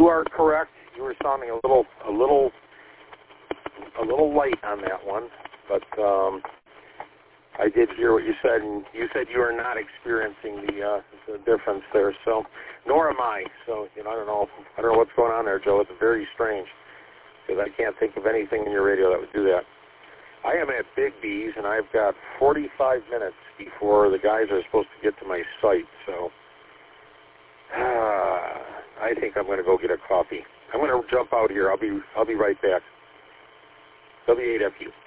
You are correct. You were sounding a little light on that one, but I did hear what you said, and you said you are not experiencing the difference there. So, nor am I. So, I don't know what's going on there, Joe. It's very strange because I can't think of anything in your radio that would do that. I am at Big B's, and I've got 45 minutes before the guys are supposed to get to my site. So, I think I'm going to go get a coffee. I'm going to jump out here. I'll be right back. W8FU.